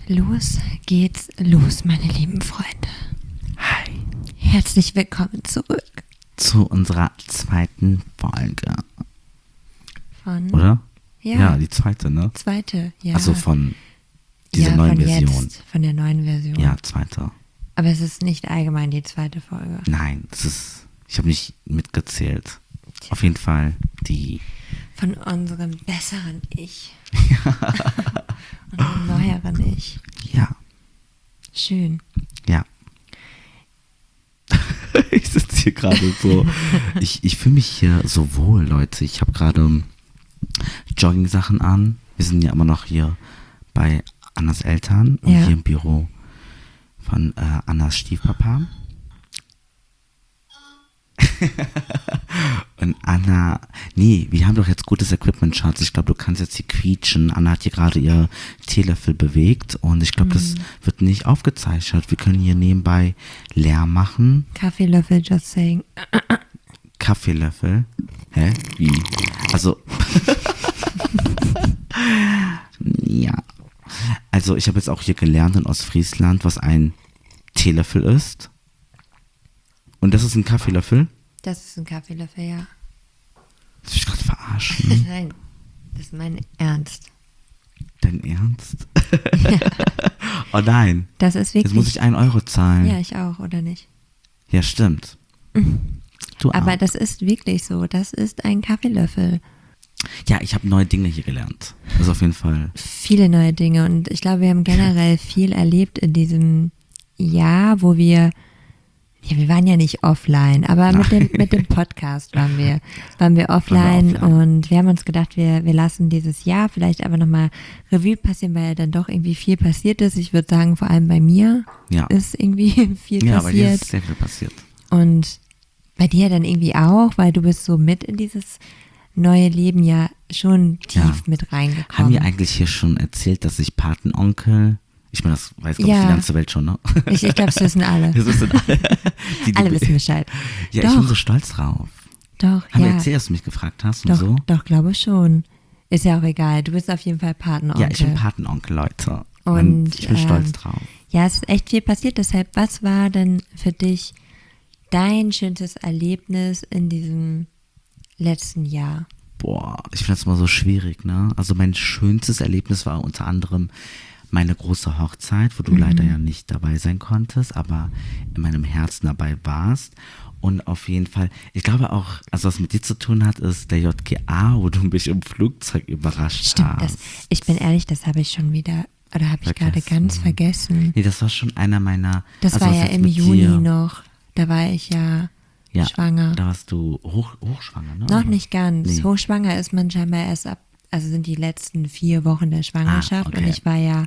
Los geht's los, meine lieben Freunde. Hi. Herzlich willkommen zurück. Zu unserer zweiten Folge. Von? Oder? Ja. Ja, die zweite, ne? Zweite, ja. Also von dieser neuen von Version. Jetzt, von der neuen Version. Ja, zweite. Aber es ist nicht allgemein die zweite Folge. Nein, ich habe nicht mitgezählt. Auf jeden Fall die. Von unserem besseren Ich. Unserem neueren Ich. Ja. Schön. Ja. Ich sitze hier gerade so. Ich fühle mich hier so wohl, Leute. Ich habe gerade Jogging-Sachen an. Wir sind ja immer noch hier bei Annas Eltern und hier im Büro von Annas Stiefpapa. Und Anna, wir haben doch jetzt gutes Equipment, Schatz. Ich glaube, du kannst jetzt hier quietschen. Anna hat hier gerade ihr Teelöffel bewegt und ich glaube, das wird nicht aufgezeichnet. Wir können hier nebenbei Lärm machen. Kaffeelöffel, just saying. Kaffeelöffel? Hä? Wie? Also, ja. Also, ich habe jetzt auch hier gelernt in Ostfriesland, was ein Teelöffel ist. Und das ist ein Kaffeelöffel? Das ist ein Kaffeelöffel, ja. Willst du mich gerade verarschen? Nein, das ist mein Ernst. Dein Ernst? Ja. Oh nein. Das ist wirklich. Jetzt muss ich 1 Euro zahlen. Ja, ich auch, oder nicht? Ja, stimmt. Du auch. Aber das ist wirklich so. Das ist ein Kaffeelöffel. Ja, ich habe neue Dinge hier gelernt. Das ist auf jeden Fall. Viele neue Dinge. Und ich glaube, wir haben generell viel erlebt in diesem Jahr, wo wir waren ja nicht offline, aber mit dem Podcast waren wir offline und wir haben uns gedacht, wir lassen dieses Jahr vielleicht aber nochmal Revue passieren, weil ja dann doch irgendwie viel passiert ist. Ich würde sagen, vor allem bei mir ist irgendwie viel passiert. Ja, bei dir ist sehr viel passiert. Und bei dir dann irgendwie auch, weil du bist so mit in dieses neue Leben ja schon tief mit reingekommen. Haben wir eigentlich hier schon erzählt, dass ich Patenonkel... Ich meine, das weiß, glaube ich, die ganze Welt schon, ne? Ich glaube, das wissen alle. Das wissen alle. Alle wissen Bescheid. Ja, doch. Ich bin so stolz drauf. Doch, Haben wir erzählt, dass du mich gefragt hast und doch, so? Doch, glaube schon. Ist ja auch egal. Du bist auf jeden Fall Patenonkel. Ja, ich bin Patenonkel, Leute. Und ich bin stolz drauf. Ja, es ist echt viel passiert. Deshalb, was war denn für dich dein schönstes Erlebnis in diesem letzten Jahr? Boah, ich finde das immer so schwierig, ne? Also mein schönstes Erlebnis war unter anderem meine große Hochzeit, wo du leider ja nicht dabei sein konntest, aber in meinem Herzen dabei warst. Und auf jeden Fall, ich glaube auch, also was mit dir zu tun hat, ist der JGA, wo du mich im Flugzeug überrascht hast. Ich bin ehrlich, das habe ich schon wieder, oder habe ich gerade ganz vergessen. Nee, das war schon einer meiner... Das also war ja im Juni noch, da war ich ja schwanger. Da warst du hochschwanger, ne? Noch nicht ganz. Nee. Hochschwanger ist man scheinbar erst also sind die letzten 4 Wochen der Schwangerschaft und ich war ja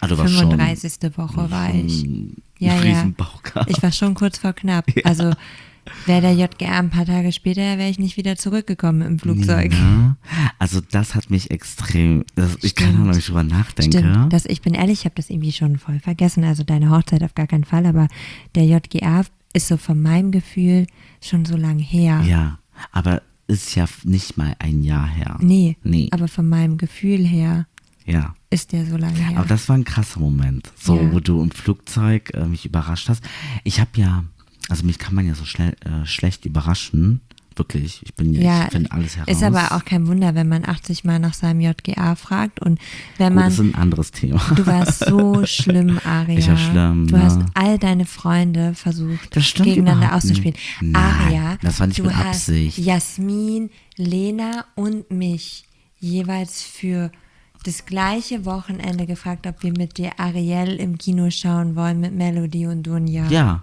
35. Woche war ich. Ja. Ich war schon kurz vor knapp. Ja. Also wäre der JGA ein paar Tage später, wäre ich nicht wieder zurückgekommen im Flugzeug. Ja. Also das hat mich extrem, ich kann auch noch nicht drüber nachdenken. Stimmt. Ich bin ehrlich, ich habe das irgendwie schon voll vergessen. Also deine Hochzeit auf gar keinen Fall, aber der JGA ist so von meinem Gefühl schon so lang her. Ja, aber ist ja nicht mal ein Jahr her. Nee, aber von meinem Gefühl her ist der so lange her. Aber das war ein krasser Moment, wo du im Flugzeug mich überrascht hast. Ich habe also mich kann man ja so schnell schlecht überraschen. Wirklich, ich finde alles heraus. Ist aber auch kein Wunder, wenn man 80 Mal nach seinem JGA fragt und wenn man... Das ist ein anderes Thema. Du warst so schlimm, Aria. Ich war schlimm. Du hast all deine Freunde versucht, gegeneinander auszuspielen. Nein, Aria, das war nicht mit Absicht. Du hast Jasmin, Lena und mich jeweils für das gleiche Wochenende gefragt, ob wir mit dir Ariel im Kino schauen wollen mit Melody und Dunja. Ja.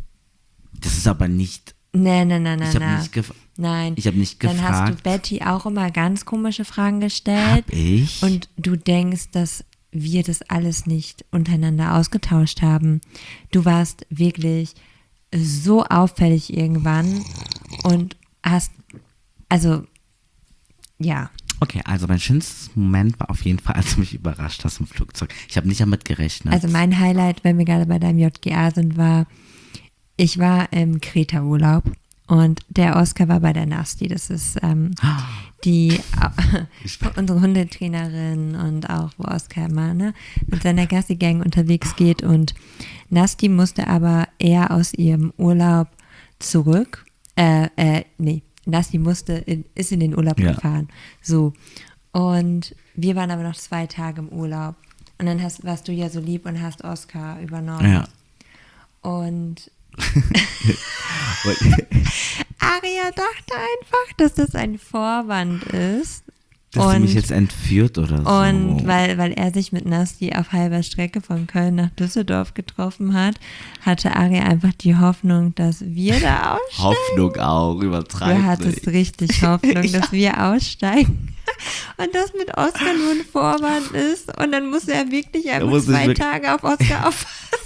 Das ist aber nicht... Nein. Ich habe nicht gefragt. Dann hast du Betty auch immer ganz komische Fragen gestellt. Hab ich? Und du denkst, dass wir das alles nicht untereinander ausgetauscht haben. Du warst wirklich so auffällig irgendwann und hast, Okay, also mein schönstes Moment war auf jeden Fall, als du mich überrascht hast im Flugzeug. Ich habe nicht damit gerechnet. Also mein Highlight, wenn wir gerade bei deinem JGA sind, war, ich war im Kreta-Urlaub Und der Oscar war bei der Nasti. Das ist die unsere Hundetrainerin und auch, wo Oscar immer mit seiner Gassi-Gang unterwegs geht. Und Nasti musste aber eher aus ihrem Urlaub zurück. Nasti ist in den Urlaub gefahren. So. Und wir waren aber noch 2 Tage im Urlaub. Und dann warst du ja so lieb und hast Oscar übernommen. Ja. Und Aria dachte einfach, dass das ein Vorwand ist. Dass sie mich jetzt entführt oder so. Und weil er sich mit Nasti auf halber Strecke von Köln nach Düsseldorf getroffen hat, hatte Aria einfach die Hoffnung, dass wir da aussteigen. Hoffnung auch, übertreibt. Du hattest richtig Hoffnung, dass wir aussteigen. Und das mit Oscar nur ein Vorwand ist. Und dann muss er wirklich einfach 2 Tage auf Oscar aufpassen.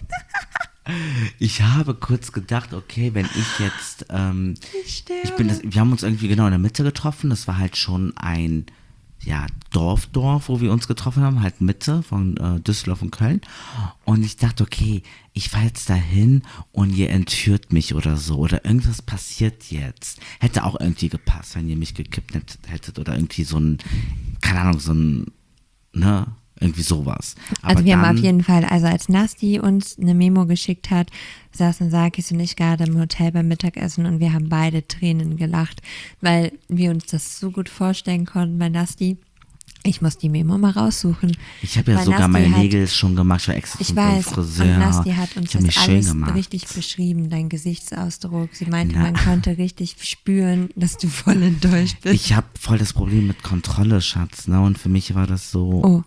Ich habe kurz gedacht, okay, wenn ich jetzt, wir haben uns irgendwie genau in der Mitte getroffen, das war halt schon ein, Dorf, wo wir uns getroffen haben, halt Mitte von Düsseldorf und Köln. Und ich dachte, okay, ich fahre jetzt dahin und ihr entführt mich oder so, oder irgendwas passiert jetzt. Hätte auch irgendwie gepasst, wenn ihr mich gekidnappt hättet oder irgendwie so ein, keine Ahnung, so ein, irgendwie sowas. Aber also wir haben auf jeden Fall, also als Nasti uns eine Memo geschickt hat, saßen Sakis und ich gerade im Hotel beim Mittagessen und wir haben beide Tränen gelacht, weil wir uns das so gut vorstellen konnten bei Nasti. Ich muss die Memo mal raussuchen. Ich habe ja sogar meine Nägel schon gemacht, ich war extra zum Friseur. Und Nasti hat uns das alles richtig beschrieben, dein Gesichtsausdruck. Sie meinte, man konnte richtig spüren, dass du voll enttäuscht bist. Ich habe voll das Problem mit Kontrolle, Schatz, und für mich war das so... Oh.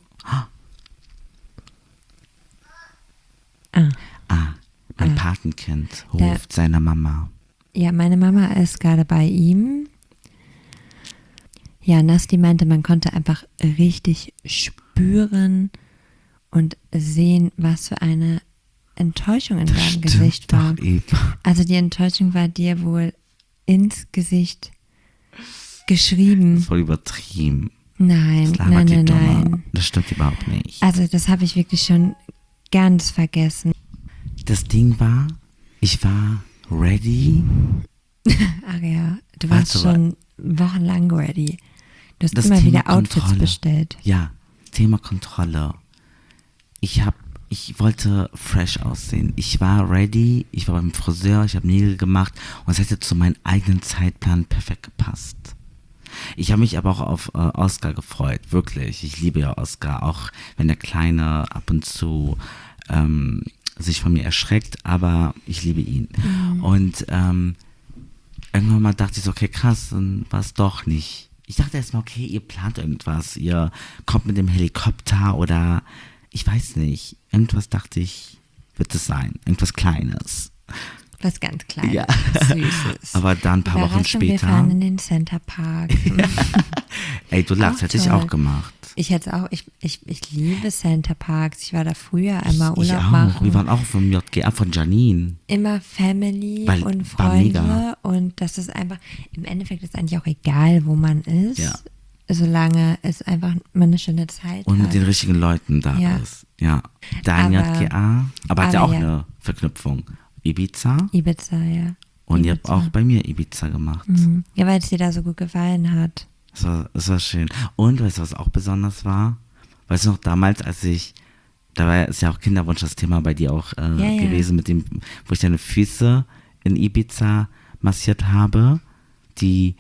Mein Patenkind ruft seine Mama. Ja, meine Mama ist gerade bei ihm. Ja, Nasti meinte, man konnte einfach richtig spüren und sehen, was für eine Enttäuschung in deinem Gesicht war. Also die Enttäuschung war dir wohl ins Gesicht geschrieben. Das ist voll übertrieben. Nein. Das stimmt überhaupt nicht. Also das habe ich wirklich schon ganz vergessen. Das Ding war, ich war ready. Aria, du warst schon wochenlang ready. Du hast immer wieder Outfits bestellt. Ja, Thema Kontrolle. Ich wollte fresh aussehen. Ich war ready, ich war beim Friseur, ich habe Nägel gemacht und es hätte zu meinem eigenen Zeitplan perfekt gepasst. Ich habe mich aber auch auf Oscar gefreut, wirklich. Ich liebe ja Oscar, auch wenn der Kleine ab und zu sich von mir erschreckt, aber ich liebe ihn. Und irgendwann mal dachte ich so, okay, krass, dann war es doch nicht. Ich dachte erstmal, okay, ihr plant irgendwas, ihr kommt mit dem Helikopter oder ich weiß nicht. Irgendwas dachte ich, wird es sein, irgendwas Kleines. Was ganz Kleines, ja. Süßes. Aber dann ein paar Wochen später. Wir fahren in den Center Park. Ey, du lachst, hätte ich auch gemacht. Ich hätte auch, ich liebe Center Parks. Ich war da früher einmal Urlaub ich auch. machen. Wir waren auch vom JGA von Janine. Immer Family und Freunde und das ist einfach, im Endeffekt ist eigentlich auch egal, wo man ist. Ja. Solange es einfach man eine schöne Zeit und hat. mit den richtigen Leuten da ist. Ja. Dein JGA, aber hat ja auch eine Verknüpfung. Ibiza, ja. Und ihr habt auch bei mir Ibiza gemacht. Mhm. Ja, weil es dir da so gut gefallen hat. Es war schön. Und weißt du, was auch besonders war? Weißt du noch, damals, da war ja auch Kinderwunsch das Thema bei dir auch gewesen, mit dem, wo ich deine Füße in Ibiza massiert habe. Die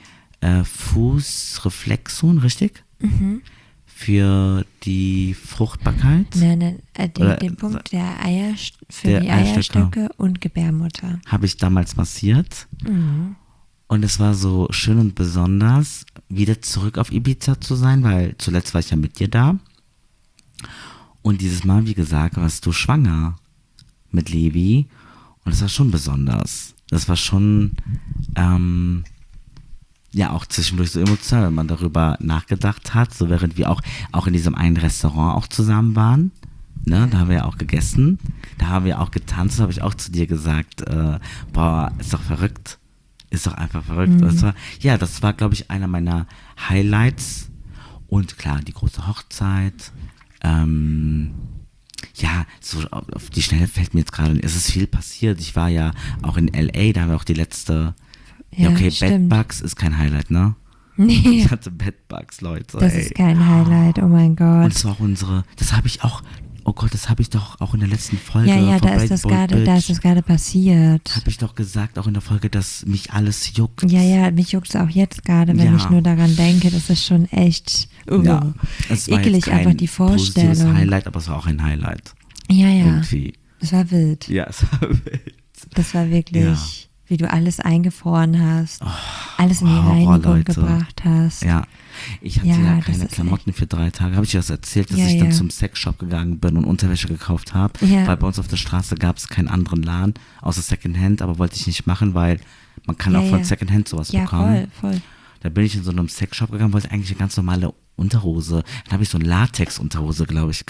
Fußreflexon, richtig? Mhm. Für die Fruchtbarkeit? Nein, den Punkt der Eierstöcke und Gebärmutter. Habe ich damals massiert. Mhm. Und es war so schön und besonders, wieder zurück auf Ibiza zu sein, weil zuletzt war ich ja mit dir da. Und dieses Mal, wie gesagt, warst du schwanger mit Levi. Und es war schon besonders. Das war schon, auch zwischendurch so emotional, wenn man darüber nachgedacht hat. So während wir auch in diesem einen Restaurant auch zusammen waren. Ne, da haben wir ja auch gegessen. Da haben wir auch getanzt. Da habe ich auch zu dir gesagt, ist doch verrückt. Ist doch einfach verrückt. Mhm. Das war, glaube ich, einer meiner Highlights. Und klar, die große Hochzeit. So auf die Schnelle fällt mir jetzt gerade, es ist viel passiert. Ich war ja auch in LA, da haben wir auch die letzte Ja, okay, stimmt. Bedbugs ist kein Highlight, ne? Nee, Ich hatte Bedbugs, Leute. das ey. ist kein Highlight, oh mein Und Gott. es war auch das habe ich auch, oh Gott, das habe ich doch auch in der letzten Folge Ja, von da ist Breakpoint Bitch, das gerade passiert. habe ich doch gesagt, auch in der Folge, dass mich alles juckt. Ja, mich juckt es auch jetzt gerade, wenn Ja. ich nur daran denke. Das ist schon echt Ja, es war eklig, jetzt kein einfach die positives Vorstellung. Highlight, aber es war auch ein Highlight. Ja, Irgendwie. das war wild. Ja, es war wild. Das war wirklich, Ja. wie du alles eingefroren hast, alles in die Horror, Reinigung Leute. gebracht hast. Ja, ich hatte Ja, ja das keine ist Klamotten für 3 Tage. Habe ich dir das erzählt, dass Ja, ich dann ja. zum Sexshop gegangen bin und Unterwäsche gekauft habe? Ja. Weil bei uns auf der Straße gab es keinen anderen Laden, außer Secondhand, aber wollte ich nicht machen, weil man kann Ja, auch von ja. Secondhand sowas Ja, bekommen. voll. Da bin ich in so einem Sexshop gegangen, wollte eigentlich eine ganz normale Unterhose. Dann habe ich so eine Latex-Unterhose, glaube ich.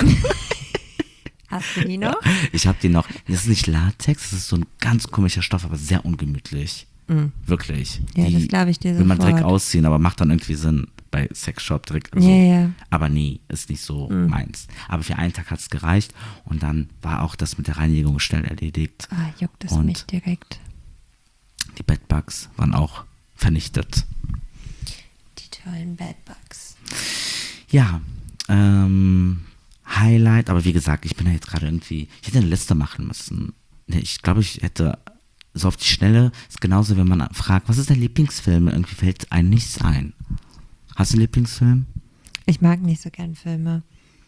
Hast du die noch? Ich habe die noch. Das ist nicht Latex, das ist so ein ganz komischer Stoff, aber sehr ungemütlich. Wirklich. Ja, Die das glaube ich dir will man direkt sofort. ausziehen, aber macht dann irgendwie Sinn bei Sexshop direkt. Also, Ja. Aber nee, ist nicht so meins. Aber für einen Tag hat es gereicht und dann war auch das mit der Reinigung schnell erledigt. Ah, juckt es Und mich direkt. die Bedbugs waren auch vernichtet. Die tollen Bedbugs. Ja, Highlight, aber wie gesagt, ich bin ja jetzt gerade irgendwie, ich hätte eine Liste machen müssen. Ich glaube, ich hätte so auf die Schnelle, ist genauso, wenn man fragt, was ist dein Lieblingsfilm? Irgendwie fällt einem nichts ein. Hast du einen Lieblingsfilm? Ich mag nicht so gern Filme.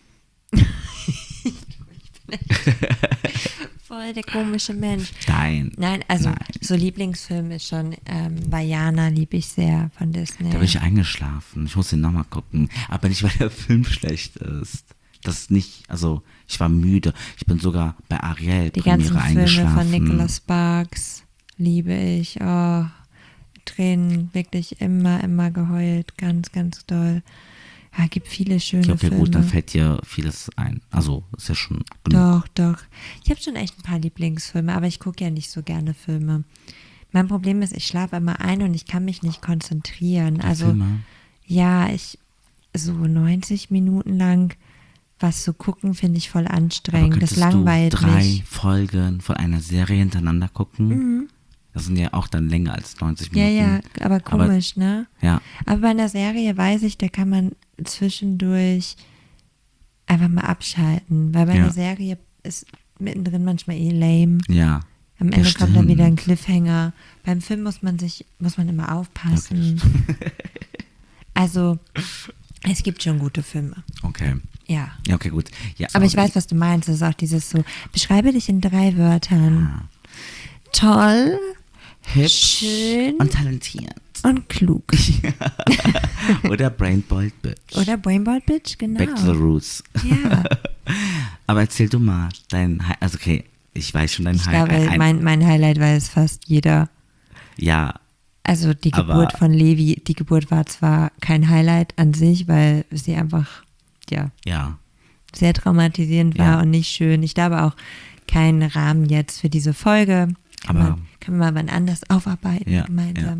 Ich bin echt voll der komische Mensch. Nein. Nein, also Nein. so Lieblingsfilm ist schon Vajana, liebe ich sehr von Disney. Da bin ich eingeschlafen. Ich muss den nochmal gucken. Aber nicht, weil der Film schlecht ist. Das ist nicht, also ich war müde. Ich bin sogar bei Ariel Die Premiere ganzen Filme eingeschlafen. von Nicholas Sparks liebe ich. Oh, Tränen, wirklich immer geheult. Ganz, ganz doll. Ja, gibt viele schöne Okay, Filme. gut, dann fällt dir vieles ein. Also ist ja schon genug. Doch. Ich habe schon echt ein paar Lieblingsfilme, aber ich gucke ja nicht so gerne Filme. Mein Problem ist, ich schlafe immer ein und ich kann mich nicht konzentrieren. Also Filme? ja, so 90 Minuten lang was zu gucken, finde ich voll Aber anstrengend. Das könntest langweilt du 3 mich. Folgen von einer Serie hintereinander gucken? Das sind ja auch dann länger als 90 Minuten. Ja, aber komisch, ne? Ja, Aber bei einer Serie weiß ich, da kann man zwischendurch einfach mal abschalten, weil bei Ja. einer Serie ist mittendrin manchmal lame. ja. Am Ende Ja, kommt dann wieder ein stimmt. Cliffhanger. Beim Film muss man immer aufpassen. Also, es gibt schon gute Filme. Okay. Ja. Ja, okay, gut. Ja, Aber ich weiß, was du meinst. Das ist auch dieses so, beschreibe dich in 3 Wörtern. Toll, hübsch schön und talentiert. und klug. Oder Brainbolt Bitch. Oder Brainboard Bitch, genau. Back to the Roots. Ja. Aber erzähl du mal also okay, ich weiß schon dein Ich glaube, Highlight. mein Highlight weiß fast jeder. Ja, Also die Aber- Geburt von Levi, die Geburt war zwar kein Highlight an sich, weil sie einfach, ja, ja. sehr traumatisierend war Ja. und nicht schön. Ich glaube auch kein Rahmen jetzt für diese Folge. Aber- Können wir mal wann anders aufarbeiten Ja, gemeinsam.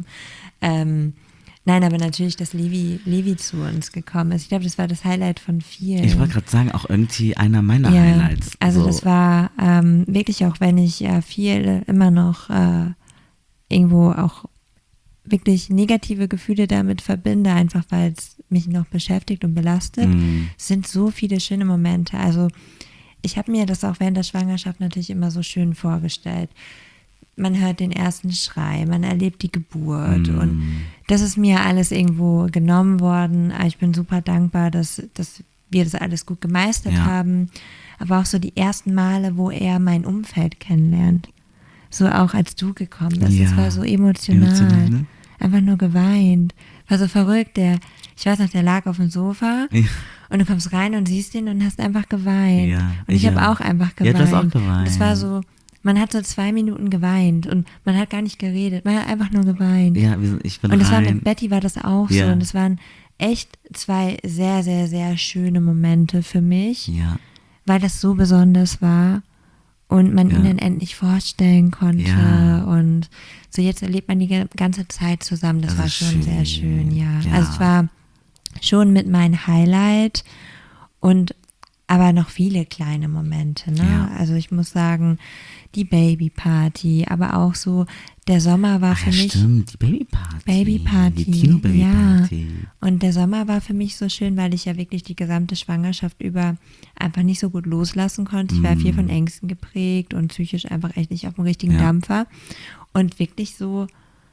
Nein, aber natürlich, dass Levi zu uns gekommen ist. Ich glaube, das war das Highlight von vielen. Ich wollte gerade sagen, auch irgendwie einer meiner Ja, Highlights. also So. das war wirklich, auch wenn ich viel immer noch irgendwo auch wirklich negative Gefühle damit verbinde, einfach weil es mich noch beschäftigt und belastet, es sind so viele schöne Momente. Also ich habe mir das auch während der Schwangerschaft natürlich immer so schön vorgestellt. Man hört den ersten Schrei, man erlebt die Geburt und das ist mir alles irgendwo genommen worden. Aber ich bin super dankbar, dass wir das alles gut gemeistert Ja. haben. Aber auch so die ersten Male, wo er mein Umfeld kennenlernt. So auch als du gekommen bist. Das Ja. war so emotional. Emotional, ne? Einfach nur geweint. War so verrückt. Ich weiß noch, der lag auf dem Sofa Ja. und du kommst rein und siehst ihn und hast einfach geweint. Ja, Und ich ja. habe auch einfach Ja, geweint. du hast auch geweint. Und es war so, man hat so 2 Minuten geweint und man hat gar nicht geredet. Man hat einfach nur geweint. Ja, ich bin Und das war rein. mit Betty war das auch Ja. so. Und es waren echt 2 sehr, sehr, sehr schöne Momente für mich, Ja, weil das so besonders war und man Ja. ihn dann endlich vorstellen konnte. Ja. Und so jetzt erlebt man die ganze Zeit zusammen. Das Das war ist schon sehr schön. schön, ja. Ja. Also es war schon mit mein Highlight und aber noch viele kleine Momente, ne? Ja. Also ich muss sagen, die Babyparty, aber auch so, der Sommer war für mich. Stimmt, die Babyparty. Babyparty, Die Kino-Babyparty. ja. Und der Sommer war für mich so schön, weil ich ja wirklich die gesamte Schwangerschaft über einfach nicht so gut loslassen konnte. Ich war viel von Ängsten geprägt und psychisch einfach echt nicht auf dem richtigen Dampfer. Und wirklich so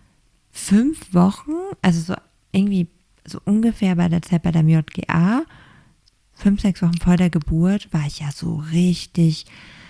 5 Wochen, also so irgendwie so ungefähr bei der Zeit bei der JGA, 5, 6 Wochen vor der Geburt, war ich ja so richtig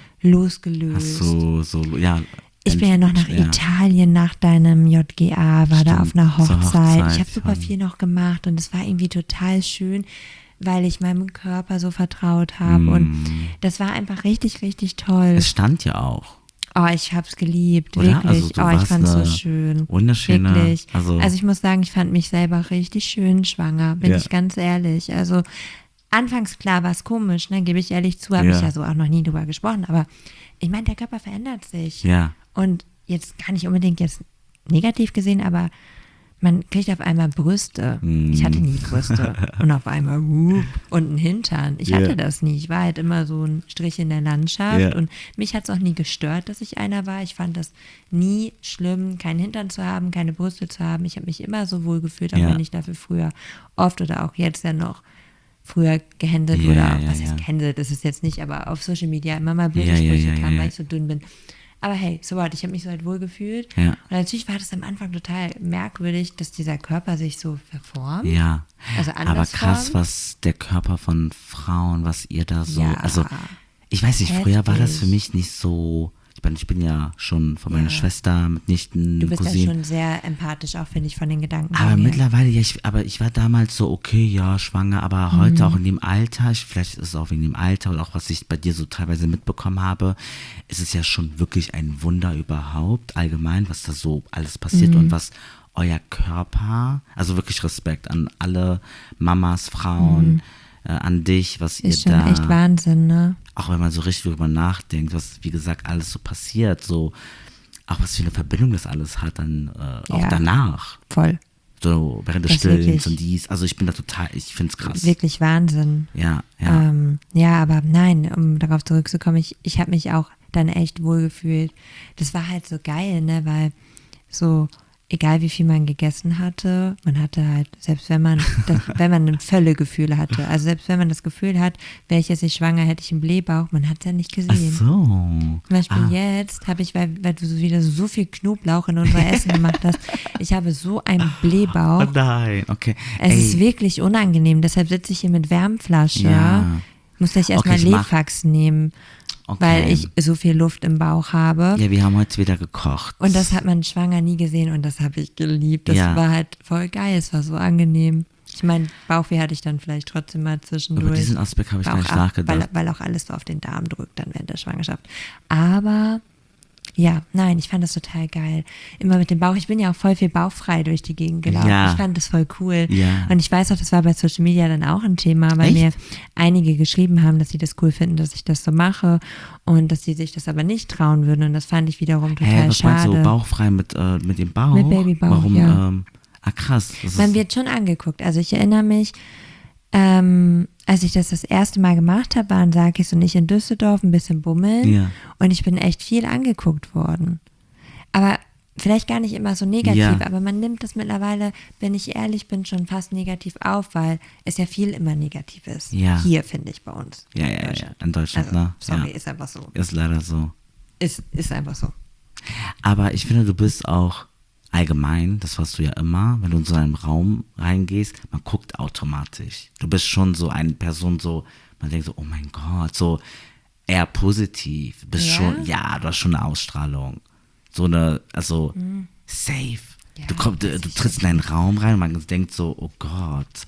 losgelöst. Ach so, ja. Ich bin ja noch nach Italien nach deinem JGA, war da auf einer Hochzeit. Ich habe super viel noch gemacht und es war irgendwie total schön, weil ich meinem Körper so vertraut habe und das war einfach richtig, richtig toll. Es stand ja auch. Oh, ich hab's geliebt, Oder? wirklich. Also, ich fand's so schön. Wunderschöne. Wirklich. Also ich muss sagen, ich fand mich selber richtig schön schwanger, bin ich ganz ehrlich. Also anfangs klar war es komisch, ne, gebe ich ehrlich zu, habe ich ja so auch noch nie drüber gesprochen, aber ich meine, der Körper verändert sich. Ja. Und jetzt gar nicht unbedingt jetzt negativ gesehen, aber man kriegt auf einmal Brüste. Ich hatte nie Brüste. Und auf einmal und einen Hintern. Ich hatte das nie. Ich war halt immer so ein Strich in der Landschaft. Und mich hat es auch nie gestört, dass ich einer war. Ich fand das nie schlimm, keinen Hintern zu haben, keine Brüste zu haben. Ich habe mich immer so wohl gefühlt, auch wenn ich dafür früher oft oder auch jetzt ja noch früher gehänselt was heißt gehänselt, ist es jetzt nicht, aber auf Social Media immer mal blöde Sprüche kamen, weil ich so dünn bin. Aber hey, so what, ich habe mich so halt wohl gefühlt. Ja. Und natürlich war das am Anfang total merkwürdig, dass dieser Körper sich so verformt. Ja, also aber krass, was der Körper von Frauen, was ihr da so, also ich weiß nicht, früher war das für mich nicht so, ich bin ja schon von meiner Schwester, Mitnichten, du bist Cousine. ja schon sehr empathisch, auch finde ich, von den Gedanken. Aber mittlerweile, ich war damals so, okay, ja, schwanger, aber heute auch in dem Alter, vielleicht ist es auch wegen dem Alter und auch was ich bei dir so teilweise mitbekommen habe, ist es ja schon wirklich ein Wunder überhaupt, allgemein, was da so alles passiert und was euer Körper, also wirklich Respekt an alle Mamas, Frauen, an dich, was ihr da. Ist schon echt Wahnsinn, ne? Auch wenn man so richtig darüber nachdenkt, was, wie gesagt, alles so passiert, so, auch was für eine Verbindung das alles hat, dann auch danach. Voll. So, während des Stillens und dies, also ich bin da total, ich finde es krass. Wirklich Wahnsinn. Ja. Ja, aber nein, um darauf zurückzukommen, ich habe mich auch dann echt wohl gefühlt. Das war halt so geil, ne, weil so, egal wie viel man gegessen hatte, man hatte halt, selbst wenn man ein Völlegefühl hatte, also selbst wenn man das Gefühl hat, wäre ich jetzt nicht schwanger, hätte ich einen Blähbauch, man hat es ja nicht gesehen. Ach so. Zum Beispiel jetzt habe ich, weil du so wieder so viel Knoblauch in unser Essen gemacht hast, ich habe so einen Blähbauch. Oh nein, okay. Es ist wirklich unangenehm, deshalb sitze ich hier mit Wärmflasche. Ja. Musste ich erstmal Lefax nehmen. Okay. Weil ich so viel Luft im Bauch habe. Ja, wir haben heute wieder gekocht. Und das hat man schwanger nie gesehen und das habe ich geliebt. Das war halt voll geil, es war so angenehm. Ich meine, Bauchweh hatte ich dann vielleicht trotzdem mal zwischendurch. Über diesen Aspekt habe ich gar nicht nachgedacht. Weil auch alles so auf den Darm drückt dann während der Schwangerschaft. Aber ja, nein, ich fand das total geil. Immer mit dem Bauch. Ich bin ja auch voll viel bauchfrei durch die Gegend gelaufen. Ja. Ich fand das voll cool. Ja. Und ich weiß auch, das war bei Social Media dann auch ein Thema, weil mir einige geschrieben haben, dass sie das cool finden, dass ich das so mache und dass sie sich das aber nicht trauen würden. Und das fand ich wiederum total was schade. Meinst du, bauchfrei mit dem Bauch? Mit Babybauch, warum, ja. Krass. Man wird schon angeguckt. Also ich erinnere mich, als ich das erste Mal gemacht habe, waren Sakis und ich in Düsseldorf ein bisschen bummeln. Ja. Und ich bin echt viel angeguckt worden. Aber vielleicht gar nicht immer so negativ, aber man nimmt das mittlerweile, wenn ich ehrlich bin, schon fast negativ auf, weil es ja viel immer negativ ist. Ja. Hier, finde ich, bei uns. Ja, in Deutschland, also, ne? Sorry, ist einfach so. Ist leider so. Ist einfach so. Aber ich finde, du bist auch allgemein, das warst du ja immer, wenn du in so einen Raum reingehst, man guckt automatisch. Du bist schon so eine Person, so, man denkt so, oh mein Gott, so eher positiv. Du bist schon, du hast schon eine Ausstrahlung. So eine, also safe. Ja, du trittst in einen Raum rein und man denkt so, oh Gott.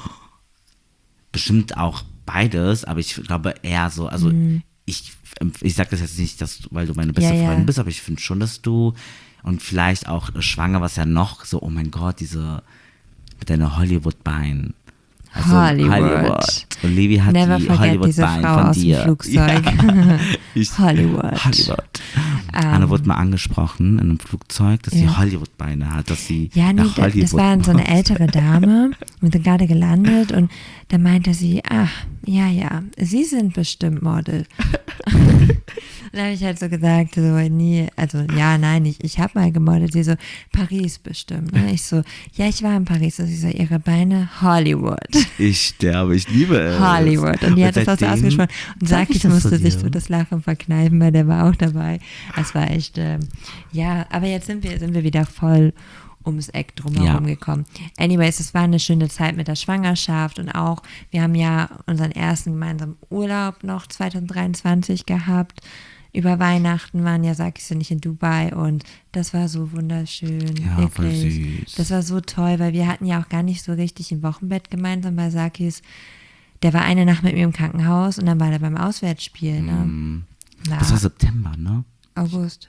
Bestimmt auch beides, aber ich glaube eher so, also ich sage das jetzt nicht, weil du meine beste Freundin bist, aber ich finde schon, dass du und vielleicht auch schwanger, was ja noch so, oh mein Gott, mit deiner Hollywood-Bein. Also Hollywood. Und Levi hat Never die forget Hollywood-Bein diese Frau von aus dir. dem Flugzeug. Ja. Hollywood. Anna wurde mal angesprochen in einem Flugzeug, dass sie Hollywood-Beine hat, dass sie nach Hollywood das war so eine ältere Dame, wir sind gerade gelandet und da meinte sie, ja, Sie sind bestimmt Model. Dann habe ich halt so gesagt, so, nee, also ja, nein, ich habe mal gemodelt. Sie so, Paris bestimmt. Ne? Ich so, ja, ich war in Paris. Und sie so, ihre Beine, Hollywood. Ich sterbe, ich liebe es. Hollywood. Und die hat das auch so ausgesprochen. Und Sarkis musste sich so das Lachen verkneifen, weil der war auch dabei. Das war echt, ja, aber jetzt sind wir wieder voll ums Eck drumherum gekommen. Anyways, es war eine schöne Zeit mit der Schwangerschaft und auch, wir haben ja unseren ersten gemeinsamen Urlaub noch 2023 gehabt. Über Weihnachten waren ja Sarkis und ich in Dubai und das war so wunderschön. Ja, wirklich. voll süß. Das war so toll, weil wir hatten ja auch gar nicht so richtig ein Wochenbett gemeinsam bei Sarkis. Der war eine Nacht mit mir im Krankenhaus und dann war der beim Auswärtsspiel. Ne? Das war September, ne? August.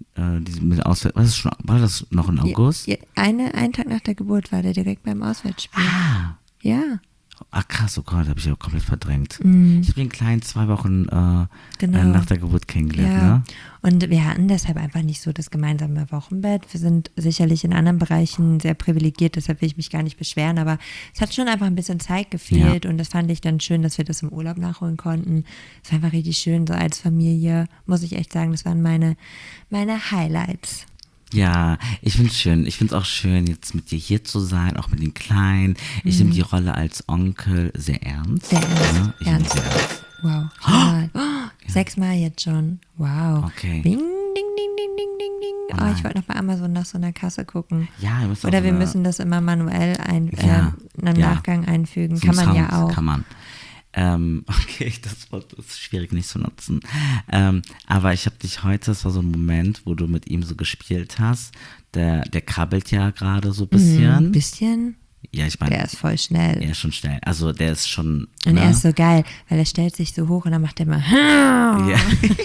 War das noch in August? Einen Tag nach der Geburt war der direkt beim Auswärtsspiel. Ja. Ach krass, oh Gott, habe ich auch komplett verdrängt. Ich habe den Kleinen 2 Wochen nach der Geburt kennengelernt. Ja. Ne? Und wir hatten deshalb einfach nicht so das gemeinsame Wochenbett. Wir sind sicherlich in anderen Bereichen sehr privilegiert, deshalb will ich mich gar nicht beschweren, aber es hat schon einfach ein bisschen Zeit gefehlt und das fand ich dann schön, dass wir das im Urlaub nachholen konnten. Es war einfach richtig schön, so als Familie, muss ich echt sagen, das waren meine Highlights. Ja, ich finde es schön. Ich finde es auch schön, jetzt mit dir hier zu sein, auch mit den Kleinen. Ich nehme die Rolle als Onkel sehr ernst. Sehr ernst. Ja, ich nehme Ernst. sehr ernst. Wow. Schon mal. 6 Mal jetzt schon. Wow. Okay. Ding, ding, ding, ding, ding, ding, ding. Oh, ich wollte noch bei Amazon nach so einer Kasse gucken. Ja, wir müssen Oder auch wir so eine- müssen das immer manuell im Ja. Nachgang einfügen. So Kann man ja Sound auch. Kann man. Okay, das Wort ist schwierig nicht zu nutzen. Aber ich habe dich heute, das war so ein Moment, wo du mit ihm so gespielt hast. Der krabbelt ja gerade so ein bisschen. Ein bisschen. Ja, ich meine, Der ist voll schnell. er ist schon schnell. Also der ist schon. Und ne? er ist so geil, weil er stellt sich so hoch und dann macht er mal. Ja.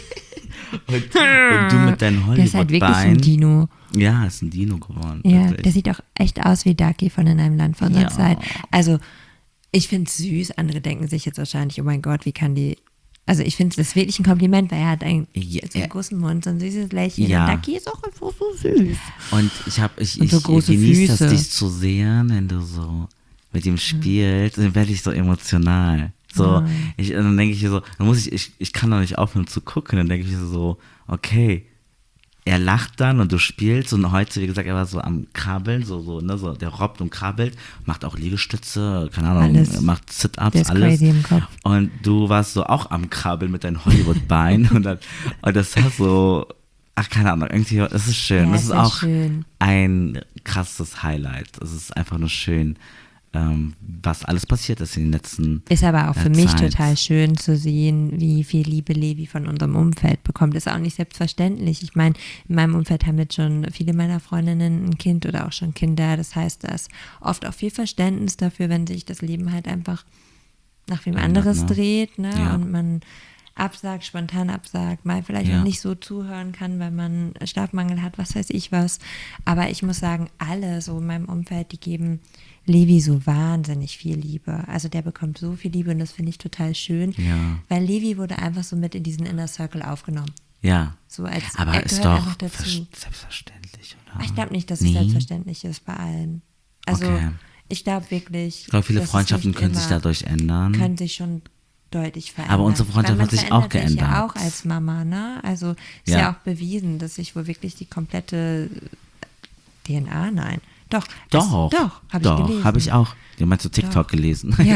und du mit deinem Der ist halt wirklich ein Hollywood-Bein. Dino. Ja, ist ein Dino geworden. Ja, wirklich. der sieht auch echt aus wie Ducky von In einem Land von Ja. unserer Zeit. Also, ich finde es süß. Andere denken sich jetzt wahrscheinlich, oh mein Gott, wie kann die. Also, ich finde es wirklich ein Kompliment, weil er hat einen, Ja, so einen großen Mund, so ein süßes Lächeln. Ja. Und Ducky ist auch einfach so süß. Und Und so große genieße das, Füße. dich zu sehen, wenn du so mit ihm spielst, dann werde ich so emotional. So, dann denke ich mir so, dann muss ich kann doch nicht aufhören zu gucken, dann denke ich mir so, okay, er lacht dann und du spielst und heute, wie gesagt, er war so am Krabbeln, so, der robbt und krabbelt, macht auch Liegestütze, keine Ahnung, Alles. macht Der Sit-Ups, ist alles. crazy im Kopf. Und du warst so auch am Krabbeln mit deinem Hollywood-Bein und das war so, ach, keine Ahnung, irgendwie, das ist schön. Ja, das ist ist ja auch schön. ein krasses Highlight. Es ist einfach nur schön, was alles passiert ist in den letzten Ist aber auch für mich Zeit. total schön zu sehen, wie viel Liebe Levi von unserem Umfeld bekommt. Ist auch nicht selbstverständlich. Ich meine, in meinem Umfeld haben jetzt schon viele meiner Freundinnen ein Kind oder auch schon Kinder. Das heißt, da ist oft auch viel Verständnis dafür, wenn sich das Leben halt einfach nach wem Ändert, anderes ne? dreht, ne? Ja. Und man absagt, spontan absagt, mal vielleicht Ja. auch nicht so zuhören kann, weil man Schlafmangel hat, was weiß ich was. Aber ich muss sagen, alle so in meinem Umfeld, die geben Levi so wahnsinnig viel Liebe. Also der bekommt so viel Liebe und das finde ich total schön, Ja. weil Levi wurde einfach so mit in diesen Inner Circle aufgenommen. Ja. So als Aber er ist gehört doch einfach dazu. selbstverständlich, oder? Ich glaube nicht, dass es Nee? selbstverständlich ist bei allen. Also Okay. ich glaube wirklich, Ich glaube, viele dass es Freundschaften nicht können sich immer- dadurch ändern. können sich schon deutlich verändern. Aber unsere Freundschaft Weil man hat sich auch verändert sich ja geändert. auch als Mama, ne? Also ist Ja. ja auch bewiesen, dass sich wohl wirklich die komplette DNA, nein. Doch, Doch, habe ich gelesen. habe ich auch. Du meinst du TikTok gelesen? Ja.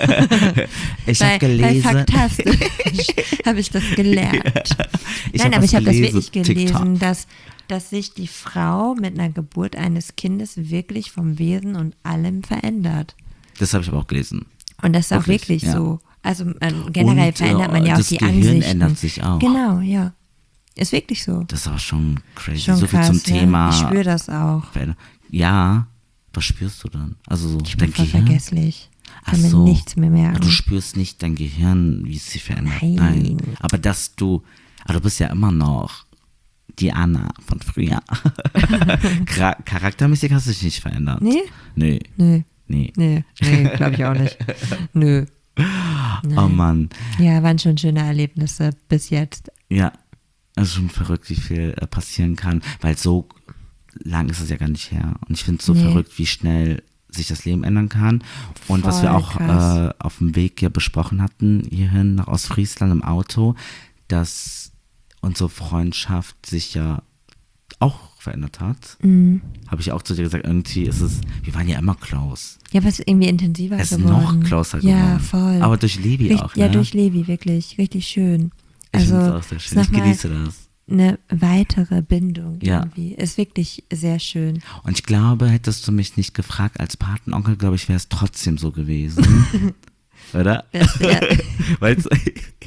Ich habe Bei gelesen. Faktastisch habe ich das gelernt. Nein, aber ich habe das wirklich gelesen, dass sich die Frau mit einer Geburt eines Kindes wirklich vom Wesen und allem verändert. Das habe ich aber auch gelesen. Und das ist auch Wirklich, wirklich ja. so. Also generell Und, verändert man ja auch das die Gehirn Ansichten. ändert sich auch. Genau, ja. Ist wirklich so. Das ist auch schon crazy. Schon so viel krass, zum ne? Thema. Ich spüre das auch. Ja, was spürst du dann? Also so Ich bin dein voll Gehirn? vergesslich. Ach Kann mir so. nichts mehr merken. Du spürst nicht dein Gehirn, wie es sich verändert. Nein. Aber du bist ja immer noch die Anna von früher. Charaktermäßig hast du dich nicht verändert. Nee? Nee. Nö. Nee. Nee, glaube ich auch nicht. Nö. Oh Mann. Ja, waren schon schöne Erlebnisse bis jetzt. Ja. Also schon verrückt, wie viel passieren kann, weil so lang ist es ja gar nicht her. Und ich finde es so verrückt, wie schnell sich das Leben ändern kann. Und was wir auch auf dem Weg hier besprochen hatten, hierhin nach Ostfriesland im Auto, dass unsere Freundschaft sich ja auch verändert hat. Habe ich auch zu dir gesagt, irgendwie ist es, wir waren ja immer close. Ja, was irgendwie intensiver es geworden. Es ist noch closer geworden. Ja, voll. Aber durch Levi auch, ne? Ja, durch Levi, wirklich. Richtig schön. Ich finde es auch sehr schön. Ich genieße das. Eine weitere Bindung irgendwie. Ist wirklich sehr schön. Und ich glaube, hättest du mich nicht gefragt als Patenonkel, glaube ich, wäre es trotzdem so gewesen. Oder? Weißt du?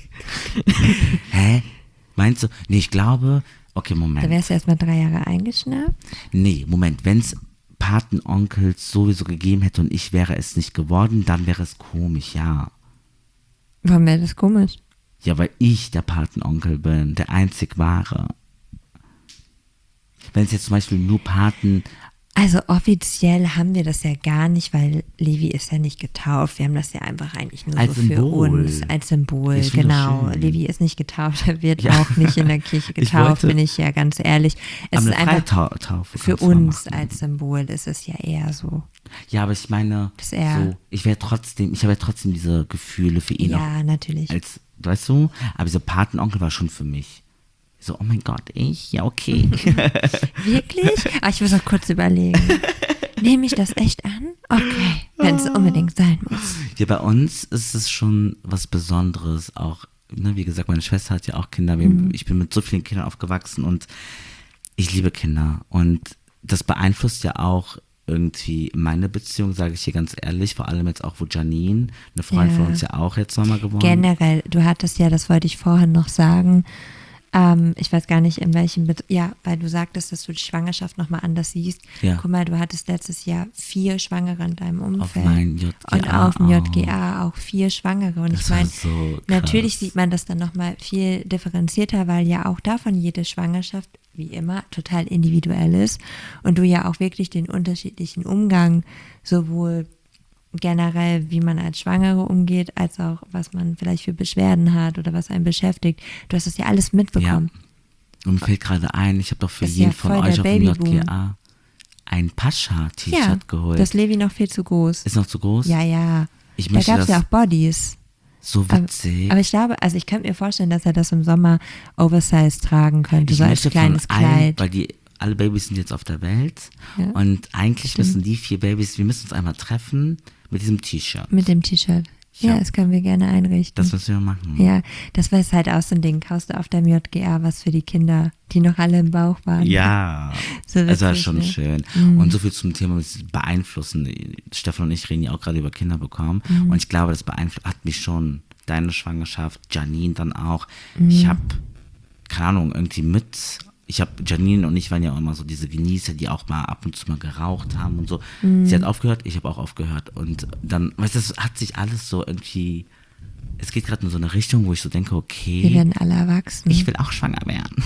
Hä? Meinst du? Nee, ich glaube, okay, Moment. Da wärst du erstmal 3 Jahre eingeschnappt? Nee, Moment, wenn es Patenonkels sowieso gegeben hätte und ich wäre es nicht geworden, dann wäre es komisch, ja. Warum wäre das komisch? Ja, weil ich der Patenonkel bin, der einzig wahre. Wenn es jetzt zum Beispiel nur Also offiziell haben wir das ja gar nicht, weil Levi ist ja nicht getauft. Wir haben das ja einfach eigentlich nur als so Symbol. Für uns, als Symbol, genau. Levi ist nicht getauft, er wird auch nicht in der Kirche getauft, bin ich ja ganz ehrlich. Es ist einfach für uns als Symbol ist es ja eher so. Ja, aber ich meine, so, ich habe ja trotzdem diese Gefühle für ihn. Ja, natürlich. Weißt du, aber dieser Patenonkel war schon für mich. So, oh mein Gott, ich? Ja, okay. Wirklich? Ich muss auch kurz überlegen. Nehme ich das echt an? Okay, wenn es unbedingt sein muss. Ja, bei uns ist es schon was Besonderes. Auch, ne, wie gesagt, meine Schwester hat ja auch Kinder. Ich bin mit so vielen Kindern aufgewachsen und ich liebe Kinder. Und das beeinflusst ja auch irgendwie meine Beziehung, sage ich dir ganz ehrlich, vor allem jetzt auch, wo Janine, eine Freundin von uns ja auch jetzt nochmal geworden. Generell, du hattest ja, das wollte ich vorhin noch sagen, ich weiß gar nicht, in welchem, weil du sagtest, dass du die Schwangerschaft nochmal anders siehst. Ja. Guck mal, du hattest letztes Jahr 4 Schwangere in deinem Umfeld. Auf mein JGA und auf dem JGA auch 4 Schwangere. Und das ich meine, so natürlich sieht man das dann nochmal viel differenzierter, weil ja auch davon jede Schwangerschaft, wie immer, total individuell ist. Und du ja auch wirklich den unterschiedlichen Umgang sowohl generell, wie man als Schwangere umgeht, als auch, was man vielleicht für Beschwerden hat oder was einen beschäftigt. Du hast das ja alles mitbekommen. Ja. Und mir fällt gerade ein, ich habe doch für jeden von euch auf dem JGA ein Pascha-T-Shirt geholt. Das Levi noch viel zu groß. Ist noch zu groß? Ja. Da gab es ja auch Bodies. So witzig. Aber ich glaube, also ich könnte mir vorstellen, dass er das im Sommer Oversize tragen könnte, so als kleines Kleid. Weil alle Babys sind jetzt auf der Welt und eigentlich müssen die 4 Babys, wir müssen uns einmal treffen mit diesem T-Shirt. Mit dem T-Shirt. Ja, das können wir gerne einrichten. Das müssen wir machen. Ja, das war halt auch so ein Ding. Kaufst du auf dem JGA was für die Kinder, die noch alle im Bauch waren. Ja, so das war schon schön. Und so viel zum Thema beeinflussen. Stefan und ich reden ja auch gerade über Kinder bekommen. Und ich glaube, das hat mich schon, deine Schwangerschaft, Janine dann auch. Ich habe, keine Ahnung, irgendwie Janine und ich waren ja auch immer so diese Genießer, die auch mal ab und zu mal geraucht haben und so. Sie hat aufgehört, ich habe auch aufgehört. Und dann, weißt du, das hat sich alles so irgendwie, es geht gerade in so eine Richtung, wo ich so denke, okay. Wir werden alle erwachsen. Ich will auch schwanger werden.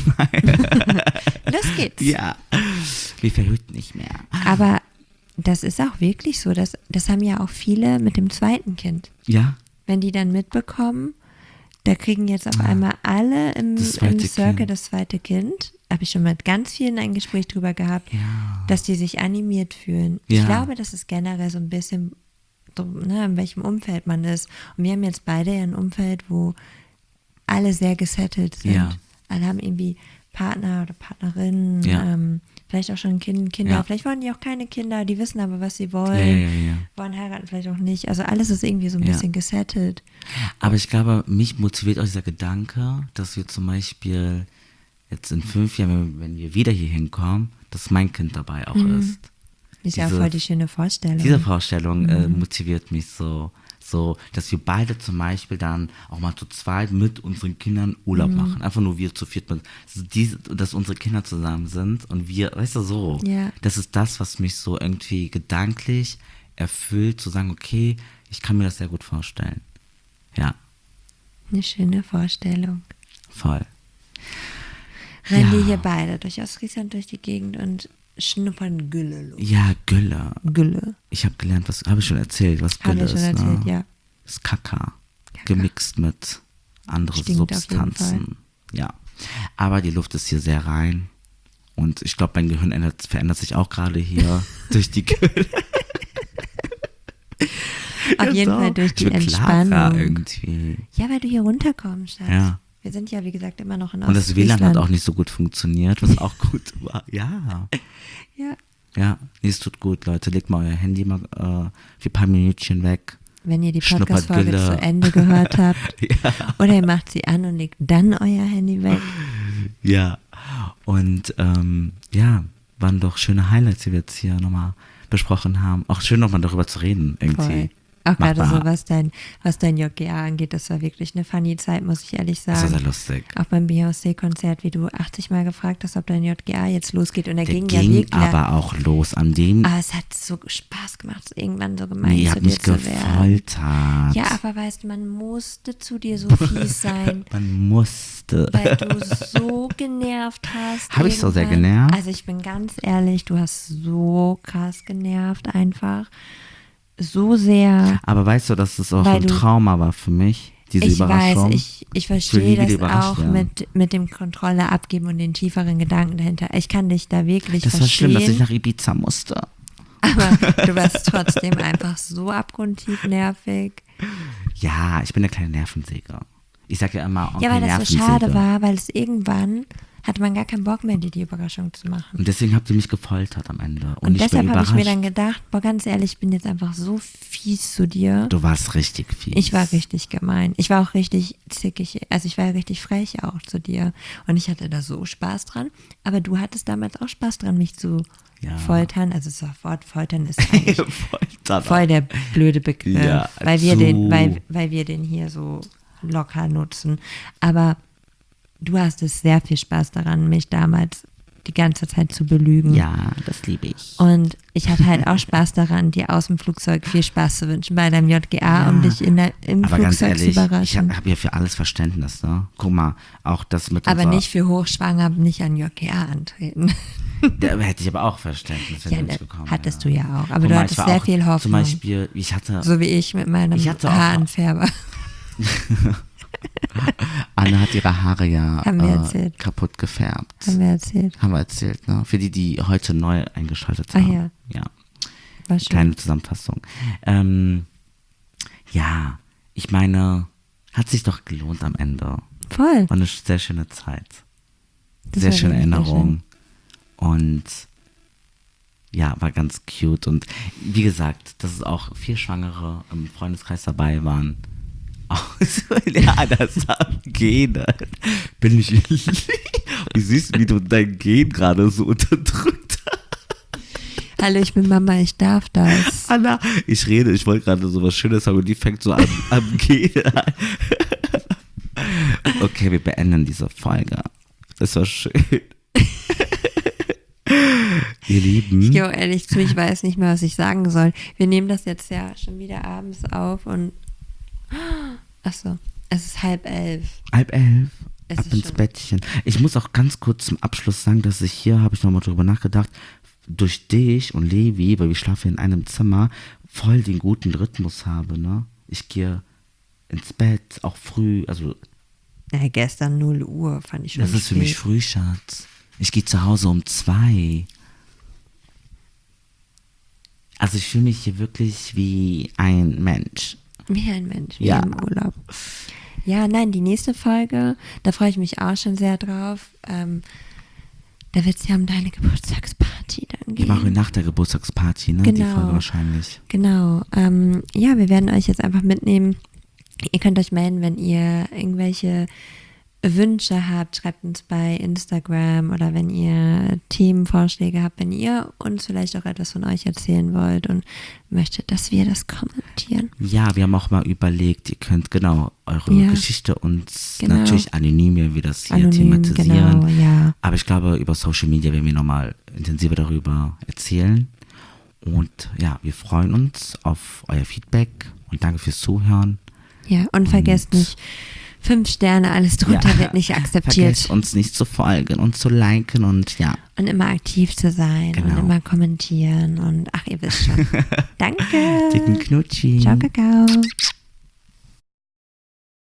Los geht's. Ja, wir verhüten nicht mehr. Aber das ist auch wirklich so, das haben ja auch viele mit dem zweiten Kind. Ja. Wenn die dann mitbekommen, da kriegen jetzt auf einmal alle im Circle das zweite Kind. Habe ich schon mit ganz vielen ein Gespräch drüber gehabt, dass die sich animiert fühlen. Ja. Ich glaube, das ist generell so ein bisschen, in welchem Umfeld man ist. Und wir haben jetzt beide ja ein Umfeld, wo alle sehr gesettelt sind. Ja. Alle haben irgendwie Partner oder Partnerinnen, vielleicht auch schon Kinder. Vielleicht wollen die auch keine Kinder, die wissen aber, was sie wollen. Wollen heiraten, vielleicht auch nicht. Also alles ist irgendwie so ein bisschen gesettelt. Aber ich glaube, mich motiviert auch dieser Gedanke, dass wir zum Beispiel jetzt in 5 Jahren, wenn wir wieder hier hinkommen, dass mein Kind dabei auch ist. Ist ja auch voll die schöne Vorstellung. Diese Vorstellung motiviert mich so, dass wir beide zum Beispiel dann auch mal zu zweit mit unseren Kindern Urlaub machen. Einfach nur wir zu viert, dass unsere Kinder zusammen sind und wir, weißt du, so. Ja. Das ist das, was mich so irgendwie gedanklich erfüllt, zu sagen, okay, ich kann mir das sehr gut vorstellen. Ja. Eine schöne Vorstellung. Voll. Rennen die hier beide durch Ostfriesland durch die Gegend und schnuppern Gülle los. Ja, Gülle. Gülle. Ich habe gelernt, habe ich schon erzählt, was Gülle ist. Ja. Das ist Kaka. Gemixt mit anderen Substanzen. Ja. Aber die Luft ist hier sehr rein. Und ich glaube, mein Gehirn verändert sich auch gerade hier durch die Kühle. Auf jeden Fall durch die Entspannung. Irgendwie. Ja, weil du hier runterkommst, Schatz. Ja. Wir sind ja, wie gesagt, immer noch in Und das Ostfriesland. WLAN hat auch nicht so gut funktioniert, was auch gut war. Ja. Ja. Ja, nee, es tut gut, Leute. Legt mal euer Handy mal für ein paar Minütchen weg. Wenn ihr die Schnuppert Podcast-Folge Gülle. zu Ende gehört habt. Ja. Oder ihr macht sie an und legt dann euer Handy weg. Ja. Und ja, waren doch schöne Highlights, die wir jetzt hier nochmal besprochen haben. Auch schön nochmal darüber zu reden, irgendwie. Voll. Auch gerade Machbar. so, was dein JGA angeht, das war wirklich eine funny Zeit, muss ich ehrlich sagen. Das war sehr lustig. Auch beim Beyoncé-Konzert, wie du 80 Mal gefragt hast, ob dein JGA jetzt losgeht. Und er Der ging ging ja wirklich. aber auch los an dem. Aber es hat so Spaß gemacht, irgendwann so gemein Nee, ihr zu habt dir mich zu werden. gefoltert. Ja, aber weißt du, man musste zu dir so fies sein, Man musste. weil du so genervt hast. Hab ich so sehr irgendwann. genervt? Also ich bin ganz ehrlich, du hast so krass genervt einfach. So sehr. Aber weißt du, dass es auch Weil ein du- Trauma war für mich, diese Ich Überraschung? weiß, ich will verstehe nie wieder das überrascht auch werden. mit dem Kontrolle abgeben und den tieferen Gedanken dahinter. Ich kann dich da wirklich Das war verstehen. schlimm, dass ich nach Ibiza musste. Aber du warst trotzdem einfach so abgrundtief nervig. Ja, ich bin der kleine Nervensäger. Ich sage ja immer, Ja, weil das so Nervensäge. schade war, weil es irgendwann hatte man gar keinen Bock mehr, dir die Überraschung zu machen. Und deswegen habt ihr mich gefoltert am Ende. Und ich bin deshalb habe ich überrascht. mir dann gedacht, boah, ganz ehrlich, ich bin jetzt einfach so fies zu dir. Du warst richtig fies. Ich war richtig gemein. Ich war auch richtig zickig, also ich war richtig frech auch zu dir. Und ich hatte da so Spaß dran. Aber du hattest damals auch Spaß dran, mich zu Ja. foltern. Also das Wort foltern ist eigentlich Folter. voll der blöde Begriff, Ja, weil wir zu. weil wir den hier so locker nutzen. Aber du hast es sehr viel Spaß daran, mich damals die ganze Zeit zu belügen. Ja, das liebe ich. Und ich hatte halt auch Spaß daran, dir aus dem Flugzeug viel Spaß zu wünschen bei deinem JGA, um dich im Aber ganz Flugzeug zu ehrlich, ich überraschen. habe ja für alles Verständnis, ne? Guck mal, auch das mit Aber unserer, nicht für Hochschwanger, nicht an JGA antreten. Da hätte ich aber auch Verständnis, wenn Ja, du nicht gekommen hattest wärst. du ja auch. Aber Guck du mal, hattest ich war sehr auch, viel Hoffnung. Zum Beispiel, ich hatte, So wie ich mit meinem Ich hatte auch- Haaranfärber. Anne hat ihre Haare ja Haben wir erzählt. kaputt gefärbt. Haben wir erzählt. Haben wir erzählt, ne? Für die heute neu eingeschaltet haben. ja. Ja, War schön. kleine Zusammenfassung. Ja, ich meine, hat sich doch gelohnt am Ende. Voll. War eine sehr schöne Zeit. Das Sehr war schöne wirklich sehr Erinnerung. Und ja, war ganz cute. Und wie gesagt, dass es auch 4 Schwangere im Freundeskreis dabei waren. Ja, das haben Gene. Bin ich. Wie süß, wie du dein Gen gerade so unterdrückt hast. Hallo, ich bin Mama, ich darf das. Anna, ich wollte gerade so was Schönes sagen und die fängt so an am Gehen an. Okay, wir beenden diese Folge. Das war schön. Ihr Lieben. Ich gehe auch ehrlich zu, ich weiß nicht mehr, was ich sagen soll. Wir nehmen das jetzt ja schon wieder abends auf und achso, es ist 10:30. 10:30. Es Ab ist ins schon- Bettchen. Ich muss auch ganz kurz zum Abschluss sagen, dass ich hier, habe ich nochmal drüber nachgedacht, durch dich und Levi, weil wir schlafen in einem Zimmer, voll den guten Rhythmus habe, ne? Ich gehe ins Bett, auch früh, also Ja, gestern 0 Uhr fand ich schon das ist für mich spät. früh, Schatz. Ich gehe zu Hause um 2. Also ich fühle mich hier wirklich wie ein Mensch. Wie ein Mensch, wie Ja. im Urlaub. Ja, nein, die nächste Folge, da freue ich mich auch schon sehr drauf. Da wird es ja um deine Geburtstagsparty dann Die machen wir gehen. nach der Geburtstagsparty, ne? Die Genau. Folge wahrscheinlich. Genau. Ja, wir werden euch jetzt einfach mitnehmen. Ihr könnt euch melden, wenn ihr irgendwelche Wünsche habt, schreibt uns bei Instagram oder wenn ihr Themenvorschläge habt, wenn ihr uns vielleicht auch etwas von euch erzählen wollt und möchtet, dass wir das kommentieren. Ja, wir haben auch mal überlegt, ihr könnt genau eure Ja. Geschichte uns Genau. natürlich anonym, wenn wir das hier Anonym, thematisieren. genau, ja. Aber ich glaube, über Social Media werden wir nochmal intensiver darüber erzählen. Und ja, wir freuen uns auf euer Feedback und danke fürs Zuhören. Ja, und vergesst nicht, 5 Sterne, alles drunter Ja. wird nicht akzeptiert. Vergesst uns nicht zu folgen und zu liken und ja. Und immer aktiv zu sein und Genau. immer kommentieren und ach, ihr wisst schon. Danke. Dicken Knutschi. Ciao, Kakao.